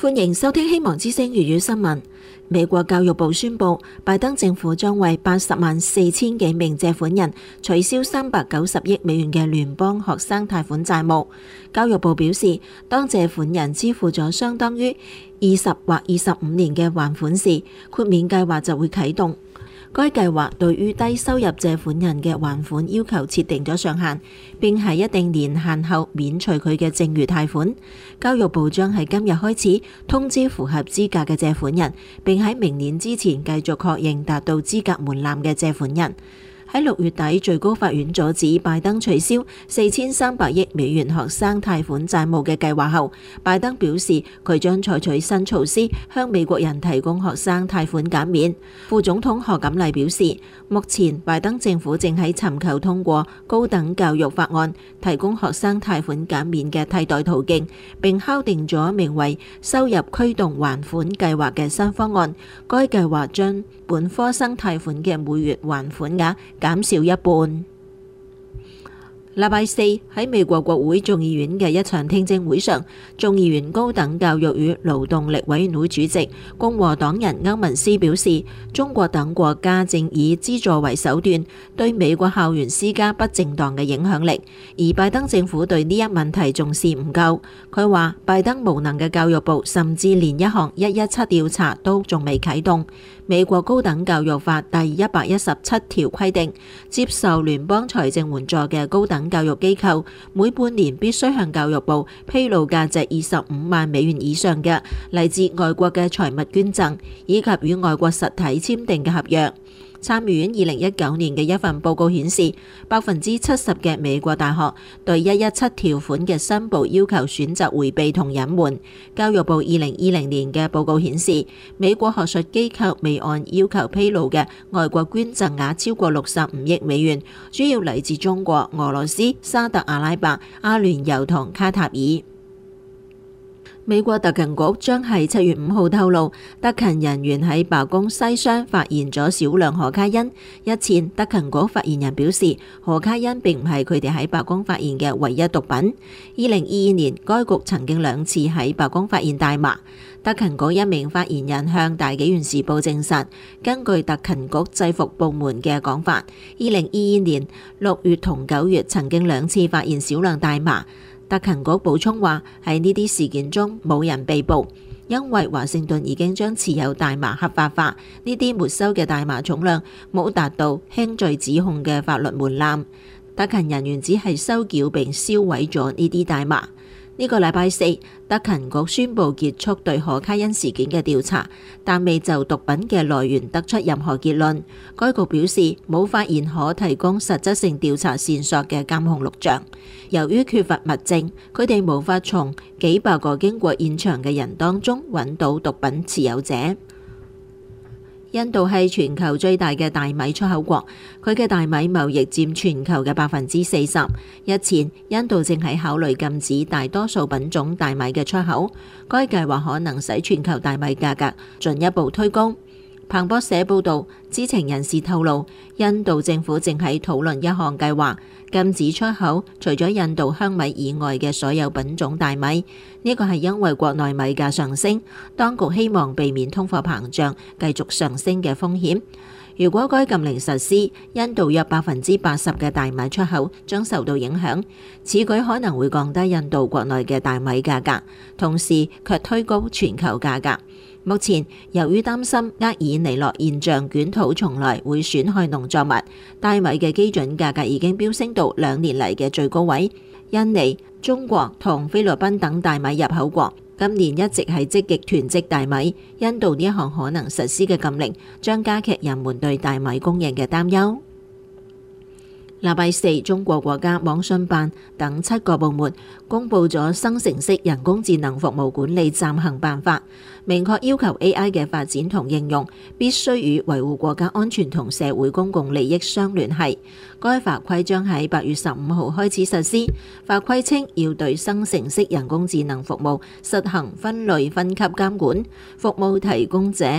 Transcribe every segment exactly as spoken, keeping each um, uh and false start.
歡迎收聽希望之聲粵語新聞。美國教育部宣布，拜登政府將為八十萬四千幾名借款人取消三百九十億美元嘅聯邦學生貸款債務。教育部表示，當借款人支付咗相當於二十或二十五年嘅還款時，豁免計劃就會啟動。該計劃對於低收入借款人嘅還款要求設定咗上限，並喺一定年限後免除佢嘅剩餘貸款。教育部將喺今日開始通知符合資格嘅借款人，並喺明年之前繼續確認達到資格門檻嘅借款人。喺六月底，最高法院阻止拜登取消四千三百億美元學生貸款債務嘅計劃後，拜登表示佢將採取新措施向美國人提供學生貸款減免。副總統賀錦麗表示，目前拜登政府正喺尋求通過高等教育法案，提供學生貸款減免嘅替代途徑，並敲定咗名為收入驅動還款計劃嘅新方案。該計劃將本科生貸款嘅每月還款額減少一半。禮拜四喺美國國會眾議院嘅一場聽證會上，眾議院高等教育與勞動力委員會主席共和黨人歐文斯表示，中國等國家正以資助為手段對美國校園施加不正當嘅影響力，而拜登政府對呢一問題重視唔夠。佢話拜登無能嘅教育部甚至連一項一一七調查都仲未啟動。美國高等教育法第一百一十七條規定，接受聯邦財政援助嘅高等教育機構每半年必須向教育部披露價值二十五萬美元以上嘅嚟自外國嘅財物捐贈，以及與外國實體簽訂嘅合約。參議院二零一九年嘅一份報告顯示，百分之七十嘅美國大學對一一七條款嘅申報要求選擇迴避同隱瞞。教育部二零二零年嘅報告顯示，美國學術機構未按要求披露嘅外國捐贈額超過六十五億美元，主要嚟自中國、俄羅斯、沙特阿拉伯、阿聯酋同卡塔爾。美國特勤局將喺七月五號透露，特勤人員喺白宮西廂發現咗少量可卡因。日前，特勤局發言人表示，可卡因並唔係佢哋喺白宮發現嘅唯一毒品。二零二二年，該局曾經兩次喺白宮發現大麻。特勤局一名發言人向大紀元時報證實，根據特勤局制服部門嘅講法，二零二二年六月同九月曾經兩次發現少量大麻。特勤局補充話，喺呢啲事件中冇人被捕，因為華盛頓已經將持有大麻合法化。呢啲沒收嘅大麻重量冇達到輕罪指控嘅法律門檻。特勤人員只係收繳並銷毀咗呢啲大麻。呢個禮拜四，特勤局宣布結束對可卡因事件嘅調查，但未就毒品嘅來源得出任何結論。該局表示冇發現可提供實質性調查線索嘅監控錄像。由於缺乏物證，佢哋無法從幾百個經過現場嘅人當中揾到毒品持有者。印度係全球最大嘅大米出口國，佢嘅大米貿易佔全球嘅百分之四十。日前，印度正喺考慮禁止大多數品種大米嘅出口，該計劃可能使全球大米價格進一步推高。彭博社報導，知情人士透露，印度政府正喺討論一項計劃，禁止出口除咗印度香米以外嘅所有品種大米。呢個係因為國內米價上升，當局希望避免通貨膨脹繼續上升嘅風險。如果該禁令實施，印度約百分之八十嘅大米出口將受到影響。此舉可能會降低印度國內嘅大米價格，同時卻推高全球價格。目前，由於擔心厄爾尼諾現象捲土重來會損害農作物，大米嘅基準價格已經飆升到兩年嚟嘅最高位。印尼、中國同菲律賓等大米入口國今年一直係積極囤積大米。印度呢一項可能實施嘅禁令將加劇人們對大米供應嘅擔憂。禮拜四，中國國家網信辦等七個部門公布咗生成式人工智能服務管理暫行辦法，明確要求 A I 嘅發展同應用必須與維護國家安全同社會公共利益相聯繫。該法規將喺八月十五號開始實施。法規稱要對生成式人工智能服務實行分類分級監管，服務提供者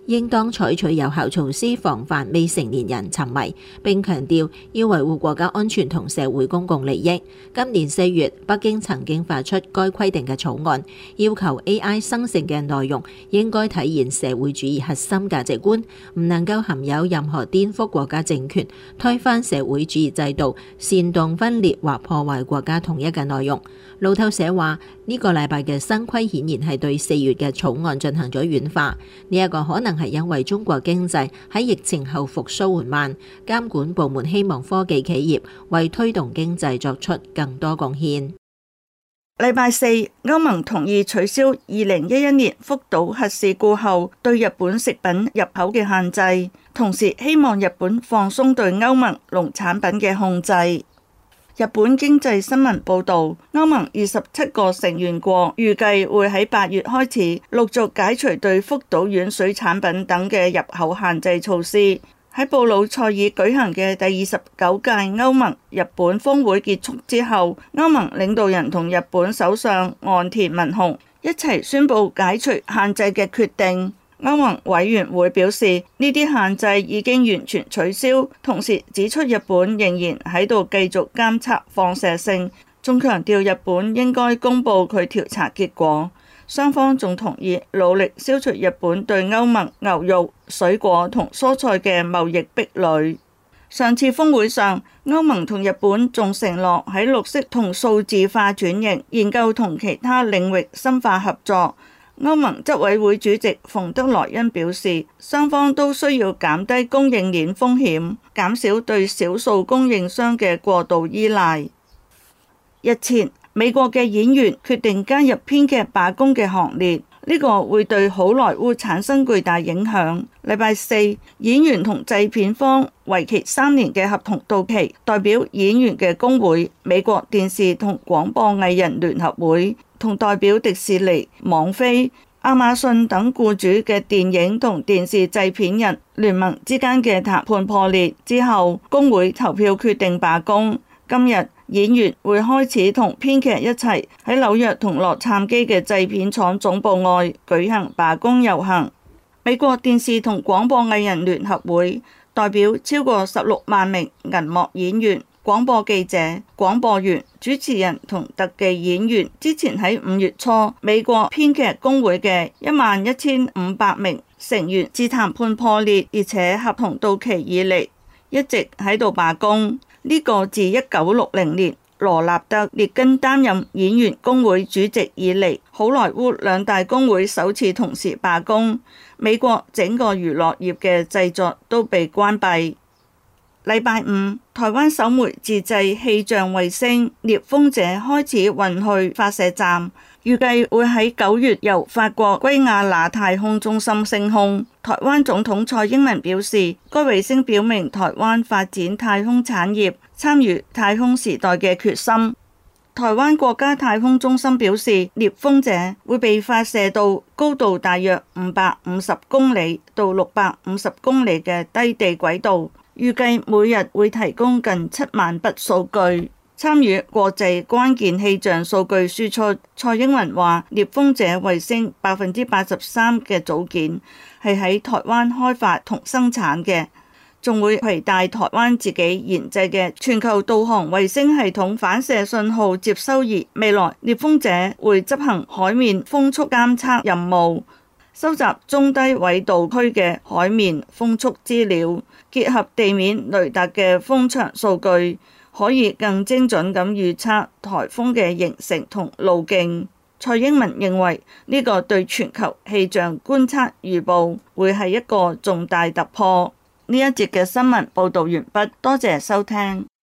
應當採取有效措施防範未成年人沉迷，並強調要維護國家安全同社會公共利益。今年四月，北京曾經發出該規定嘅草案，要求 A I 生成嘅內容應該體現社會主義核心價值觀，唔能夠含有任何顛覆國家政權、推翻社會主義制度、煽動分裂或破壞國家統一嘅內容。路透社話，呢個禮拜嘅新規顯然係對四月嘅草案進行咗軟化，呢一個可能係因為中國經濟喺疫情後復甦緩慢，監管部門希望科技企業為推動經濟作出更多貢獻。 禮拜四，歐盟同意取消二零一一年福島核事故後對日本食品入口嘅限制，同時希望日本放鬆對歐盟農產品嘅控制。日本經濟新聞報導，歐盟二十七個成員國預計會喺八月開始陸續解除對福島軟水產品等嘅入口限制措施。喺布魯塞爾舉行嘅第二十九屆歐盟日本峰會結束之後，歐盟領導人同日本首相岸田文雄一齊宣布解除限制嘅決定。歐盟委員會表示，呢啲限制已經完全取消，同時指出日本仍然喺度繼續監測放射性，仲強調日本應該公佈佢調查結果。雙方仲同意努力消除日本對歐盟牛肉、水果同蔬菜嘅貿易壁壘。上次峰會上，歐盟同日本仲承諾喺綠色同數字化轉型、研究同其他領域深化合作。歐盟執委會主席馮德萊恩表示，雙方都需要減低供應鏈風險，減少對少數供應商嘅過度依賴。日前，美國嘅演員決定加入編劇罷工嘅行列，呢個會對好萊塢產生巨大影響。禮拜四，演員同製片方為期三年嘅合同到期，代表演員嘅工會美國電視同廣播藝人聯合會同代表迪士尼、網飛、亞馬遜等僱主嘅電影同電視製片人聯盟之間嘅談判破裂之後，工會投票決定罷工。今日演員會開始同編劇一齊喺紐約同洛杉磯嘅製片廠總部外舉行罷工遊行。美國電視同廣播藝人聯合會代表超過十六萬名銀幕演員、廣播記者、廣播員、主持人同特技演員，之前喺五月初美國編劇工會嘅一萬一千五百名成員自談判破裂，而且合同到期以嚟一直喺度罷工。呢個自一九六零年羅納德列根擔任演員工會主席以嚟，好萊塢兩大工會首次同時罷工，美國整個娛樂業嘅製作都被關閉。禮拜五，台灣首枚自製氣象衛星獵風者開始運去發射站，預計會喺九月由法國圭亞那太空中心升空。台灣總統蔡英文表示，該衛星表明台灣發展太空產業、參與太空時代嘅決心。台灣國家太空中心表示，獵風者會被發射到高度大約五百五十公里到六百五十公里嘅低地軌道，預計每日會提供近七萬筆數據，參與國際關鍵氣象數據輸出。蔡英文話，獵風者衛星百分之八十三嘅組件係喺台灣開發同生產嘅，仲會攜帶台灣自己研製嘅全球導航衛星系統反射信號接收儀。未來獵風者會執行海面風速監測任務，收集中低緯度區嘅海面風速資料，結合地面雷達嘅風場數據，可以更精準咁預測颱風嘅形成同路徑。蔡英文認為呢個對全球氣象觀測預報會係一個重大突破。呢一節嘅新聞報導完畢，多謝收聽。